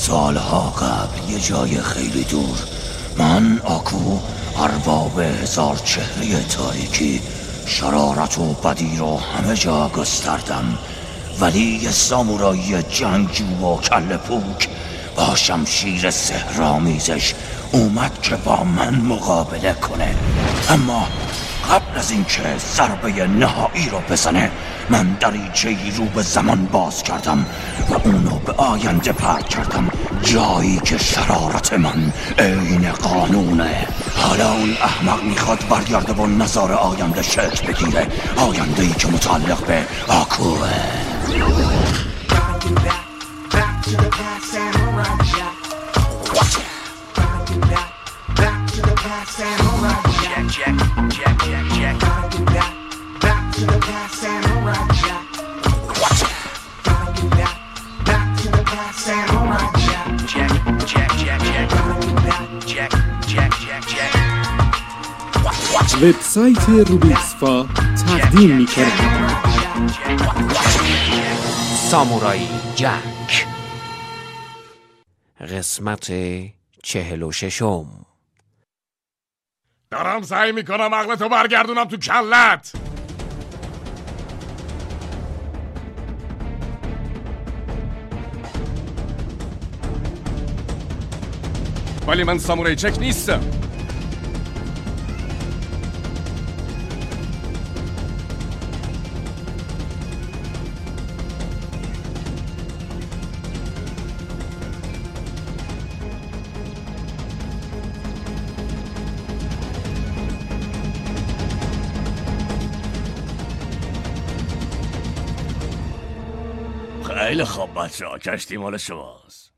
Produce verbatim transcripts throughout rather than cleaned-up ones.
سالها قبل یه جای خیلی دور، من آکو ارباب هزار چهره تاریکی شرارت و بدی رو همه جا گستردم، ولی یه سامورایی جنگجو و کله پوک با شمشیر سحرآمیزش اومد که با من مقابله کنه. اما قبل از اینکه ضربه نهایی رو بزنه، من دریچه‌ای رو به زمان باز کردم و اونو به آینده پرت کردم، جایی که شرارت من عین قانونه. حالا اون احمق میخواد برگرده و نظار آینده شکل بگیره، آینده‌ای که متعلق به آکوه. وبسایت روبیکسفا تقدیم می‌کند سامورایی جک، قسمت چهل و ششم. دارم سعی میکنم عقلتو برگردونم تو کلت. ولی من سامورایی جک نیستم. خیلی خوب بچه‌ها، کشتی مال شماست.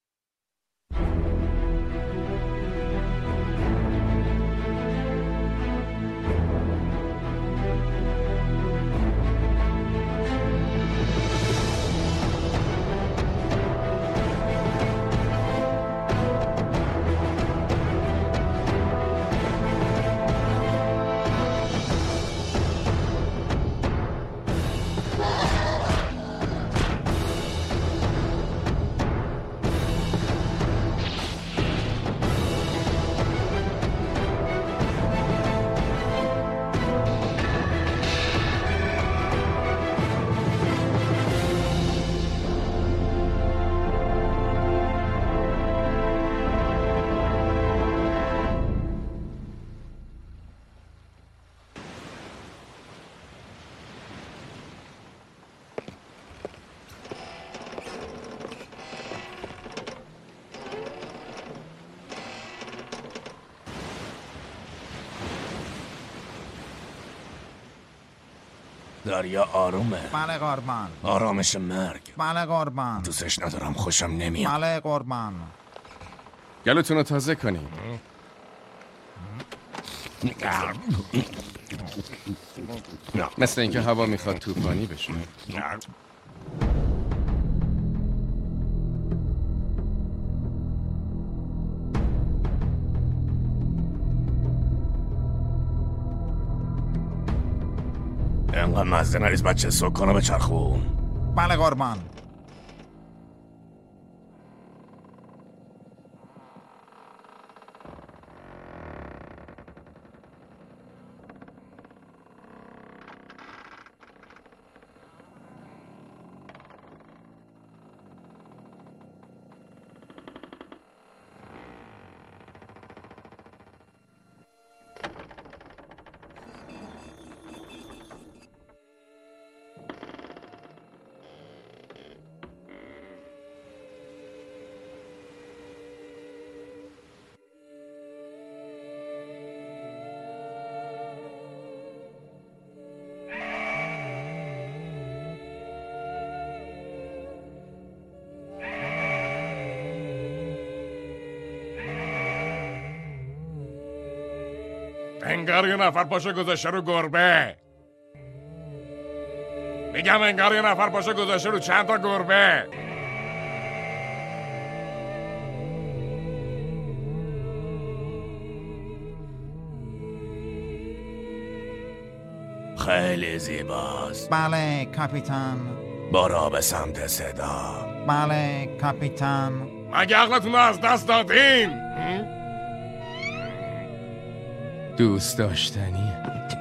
دریا آرومه. بله قربان. آرامش مرگ. بله قربان. دوستش ندارم، خوشم نمیاد. بله قربان. گلوتون رو تازه کنیم. مثل اینکه هوا میخواد طوفانی بشه. اینقدر مزده نریز بچه، سکانو به چرخون. بله قربان. انگار یه نفر پاشو گذاشته رو گربه. میگم انگار یه نفر پاشو گذاشته رو چند تا گربه. خیلی زیباست. بله کاپیتان. برو به سمت صدا. بله کاپیتان. مگه عقلتون رو از دست دادین؟ دوست داشتنی.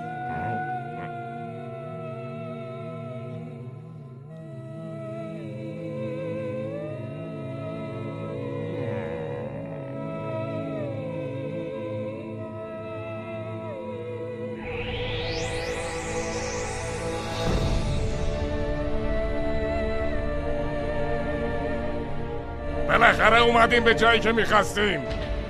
بالاخره اومدیم به جایی که میخواستیم.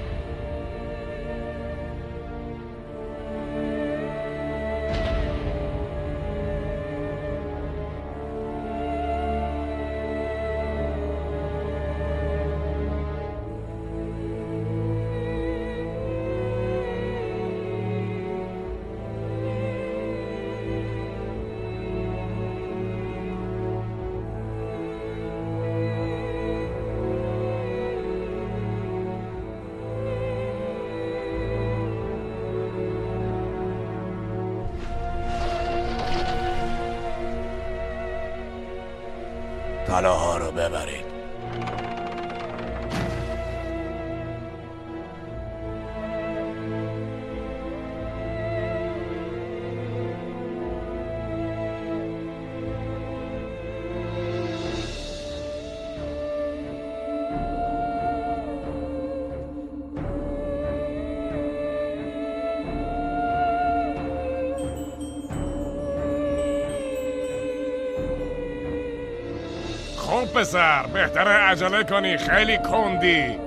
طلاها رو ببرید. خب پسر، بهتره عجله کنی، خیلی کندی.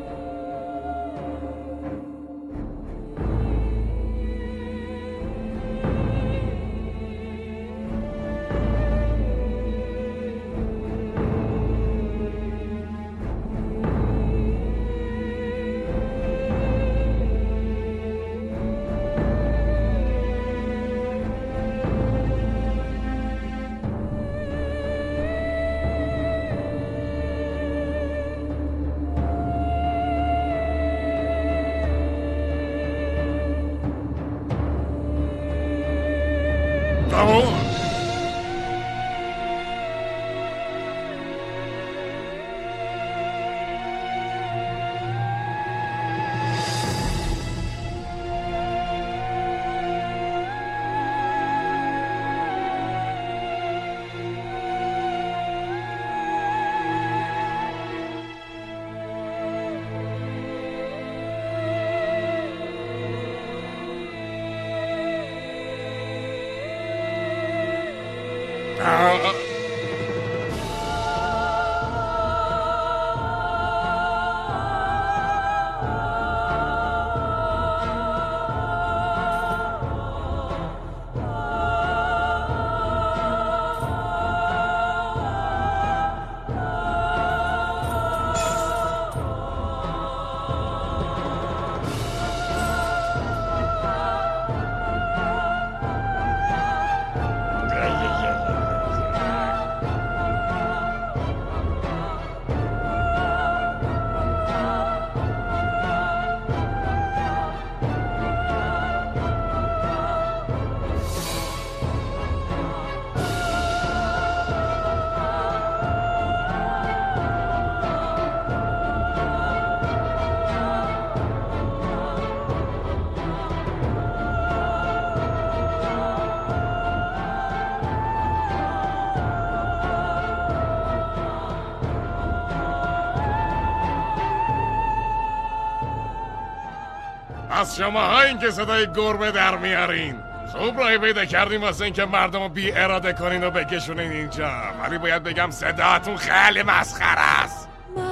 از شما ها این که صدای گربه در میارین. خوب راهی پیدا کردیم واسه این که مردم رو بی اراده کنین و بکشونین اینجا، ولی باید بگم صداتون خیلی مسخره است.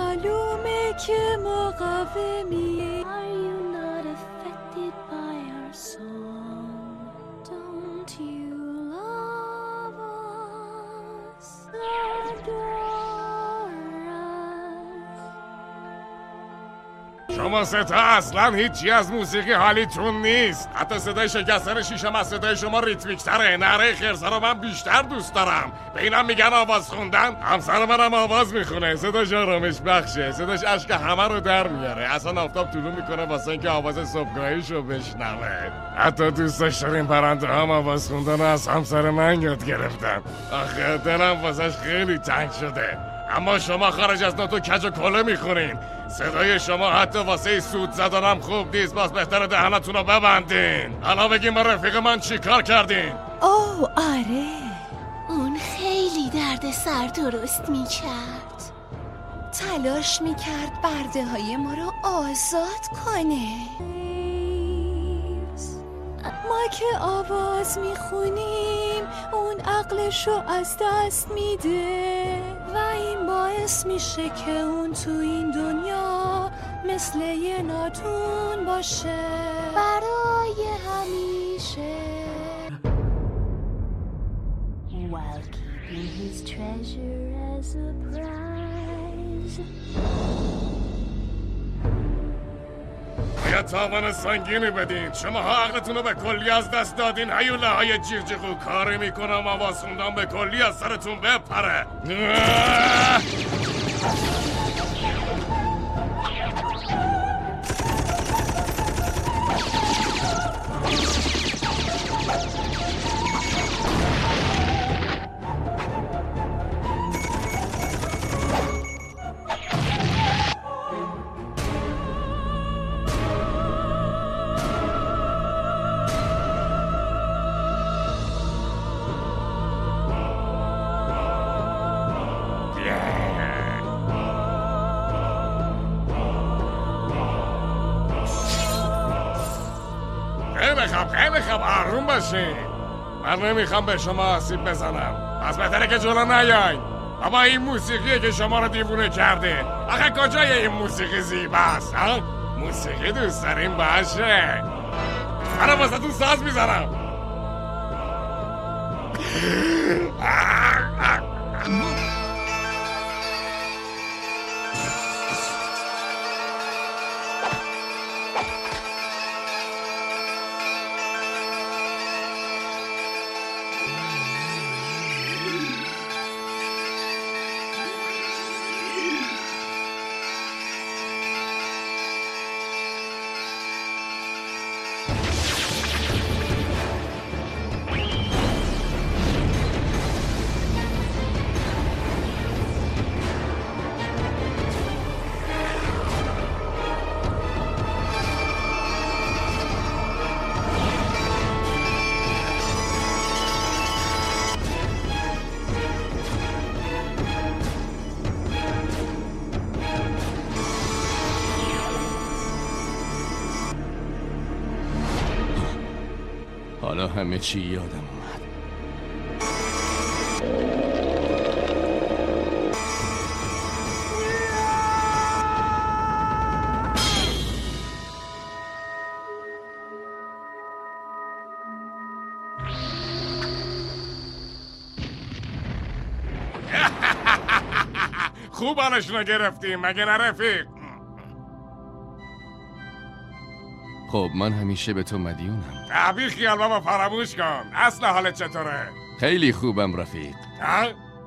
معلومه که مقاومی. Are you not affected by our song? Don't you love us? Adore us? شما سه تا اصلا هیچی از موسیقی حالیتون نیست. حتی صدای شکستن شیشم از صدای شما ریتمیک تره. نره خرسا رو من بیشتر دوست دارم. به اینم میگن آواز خوندن. همسر منم آواز میخونه، صداش آرامش بخشه، صداش اشک همه رو در میاره. اصلا آفتاب طلوع میکنه واسه اینکه آواز صبحگاهیشو بشنوه. حتی دوست داشترین پرنده هم آواز خوندن از همسر من یاد گرفتم. آخه دلم واسش خیلی تنگ شده. اما شما خارج از ناتو کج و کله میخورین. صدای شما حتی واسه سود زدنم خوب نیست. باز بهتره دهنتون رو ببندین. حالا بگیم با رفیق من چی کار کردین؟ اوه آره، اون خیلی درد سر درست میکرد. تلاش میکرد برده های ما رو آزاد کنه. ما که آواز میخونیم اون عقلشو از دست میده و این باعث میشه که اون تو این دنیا مثل یه ناتون باشه برای همیشه. While keeping his treasure as a prize. باید تاوان سنگینی بدین. شما ها عقلتون رو به کلی از دست دادین. هیوله های جیغجیغو کاری میکنم آواز خوندم به کلی از سرتون بپره. خیلی خوب خیلی خوب آروم باشین. من نمیخوام به شما آسیب بزنم، پس بهتره که جلو نیاین. بابا این موسیقیه که شما رو دیوونه کرده. آخه کجای این موسیقی زیباست؟ موسیقی دوست داریم باشه. من واسه تون ساز میزنم. حالا همه چی یادم اومد. خوب آنشون گرفتیم مگه نه رفیق؟ خب من همیشه به تو مدیونم. تعبیر خیال بابا فراموش کن. اصل حالت چطوره؟ خیلی خوبم رفیق. ها؟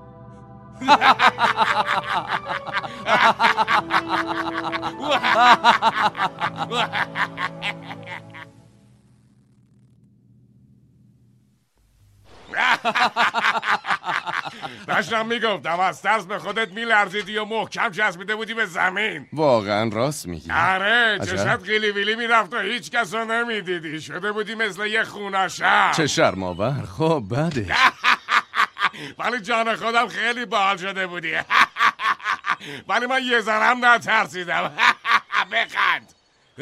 داشتم میگفتم از ترس به خودت میلرزیدی و محکم چسبیده بودی به زمین. واقعا راست میگی؟ آره عجب. چشت قیلی ویلی میرفت و هیچ کس رو نمیدیدی. شده بودی مثل یه خوناشم. چه شرم‌آور. خب بعدش ولی جان خودم خیلی باحال شده بودی. ولی من یه ذرم نترسیدم. بخند.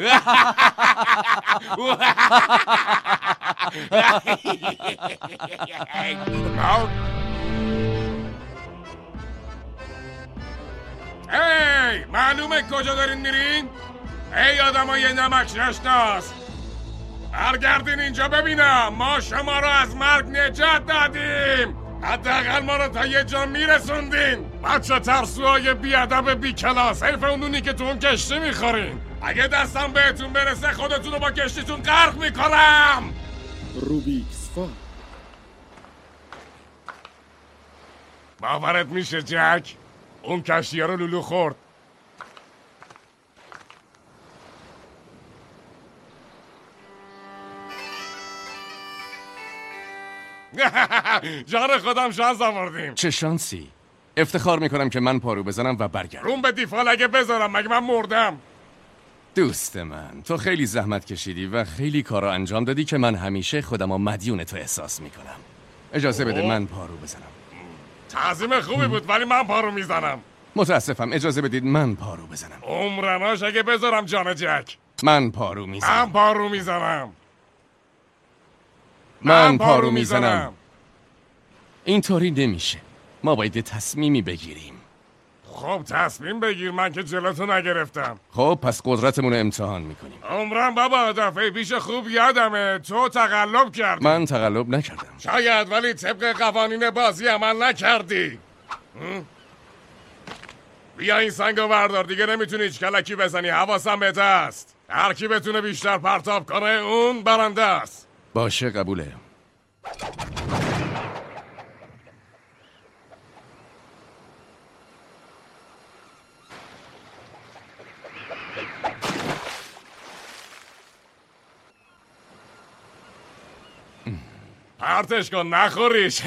هی معلومه کجا دارین میرین؟ ای آدمای نمک نشناس، برگردین اینجا ببینم. ما شما رو از مرگ نجات دادیم. حداقل ما رو تا یه جا میرسوندین. بچه ترسوهای بیادب بی کلاس، حیف اونونی که تو اون کشتی میخورین. اگه دستم بهتون برسه خودتون رو با کشتیتون غرق میکنم. روبیکس فا. باورت میشه جک؟ اون کشتی ها رو لولو خورد. جان خودم شانس آوردیم. چه شانسی؟ افتخار میکنم که من پارو بزنم و برگردم. روم به دیفال اگه بذارم مگه من مردم؟ دوست من، تو خیلی زحمت کشیدی و خیلی کارا انجام دادی که من همیشه خودمو مدیون تو احساس میکنم. اجازه بده من پارو بزنم. تعظیم خوبی بود ولی من پارو میزنم. متاسفم، اجازه بدید من پارو بزنم. عمرناش اگه بذارم جان جک. من پارو میزنم. من پارو میزنم. من پارو میزنم. اینطوری نمیشه. ما باید یه تصمیمی بگیریم. خب تصمیم بگیر، من که جلوتو نگرفتم. خب پس قدرتمون رو امتحان میکنیم. عمرم بابا دفعه پیش خوب یادمه تو تقلب کردی. من تقلب نکردم. شاید، ولی طبق قوانین بازی عمل نکردی. بیا این سنگو بردار، دیگه نمیتونی هیچ کلکی بزنی. حواسم بهت است. هر کی بتونه بیشتر پرتاب کنه اون برنده است. باشه قبوله. پرتش کن نخوریش.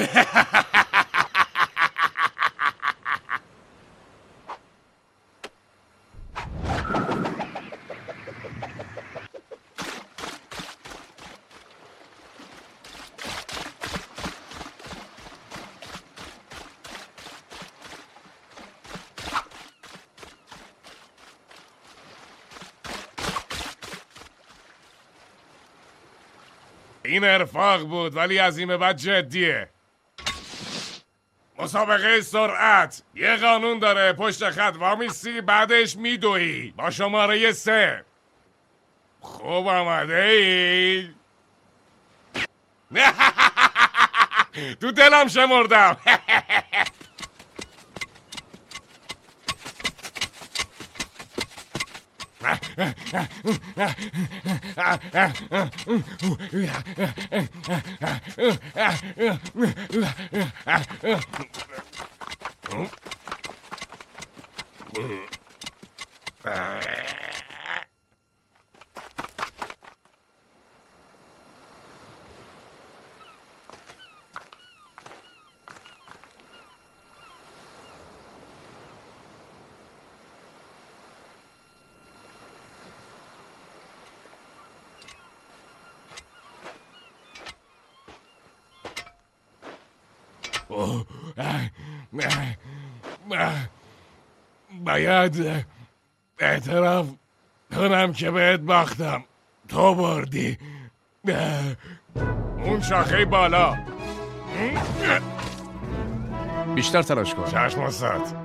این ارفاق بود ولی از این به بعد جدیه. مسابقه سرعت یه قانون داره، پشت خط وامیستی بعدش میدوی با شماره سه. خوب آمده ای؟ تو دلم شمردم. باید اعتراف کنم که بهت باختم. تو بردی. اون شاخه بالا. بیشتر تلاش کن. چشم استاد.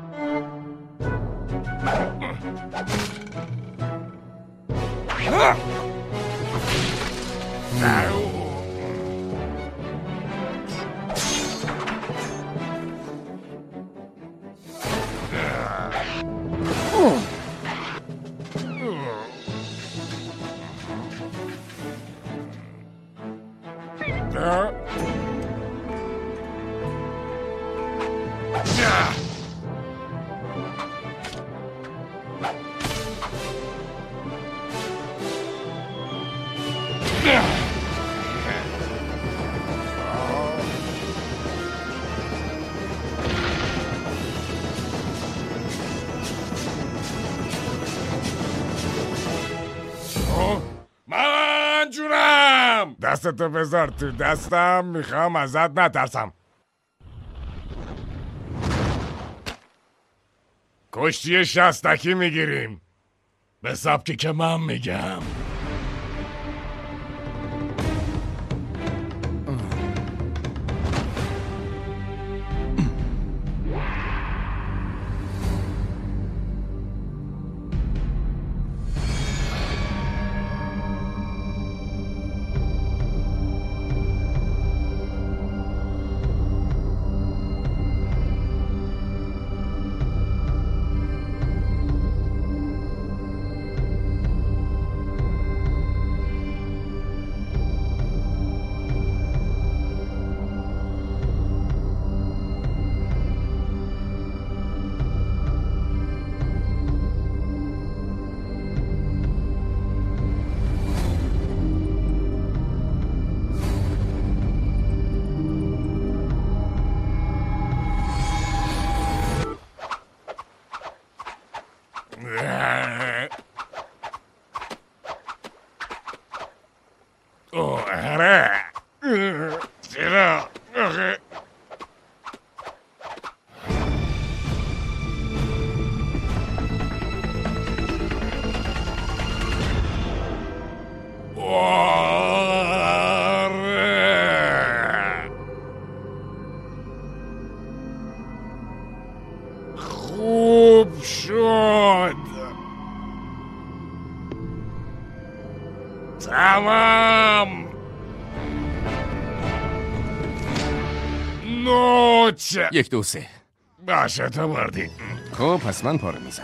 من جونم. دستتو بذار تو دستم، میخوام ازت نترسم. کشتی شستکی میگیریم به سبکی که من میگم. اوه اره چرا؟ آخه خوب شد تمام نوچ یک دو سه. باشه تو بردی. خب پس من پاره میزنم.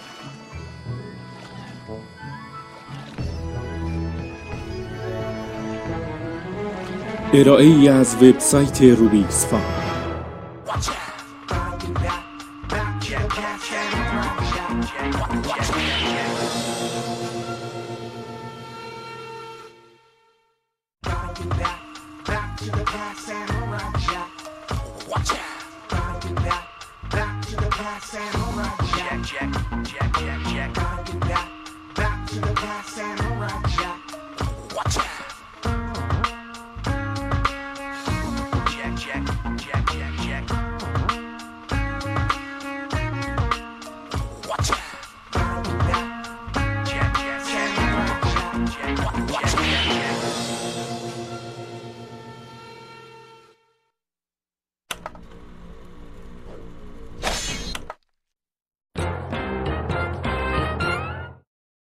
ارائه ای از وبسایت روبیکس فان. Jack, Jack, Jack, Jack, Jack.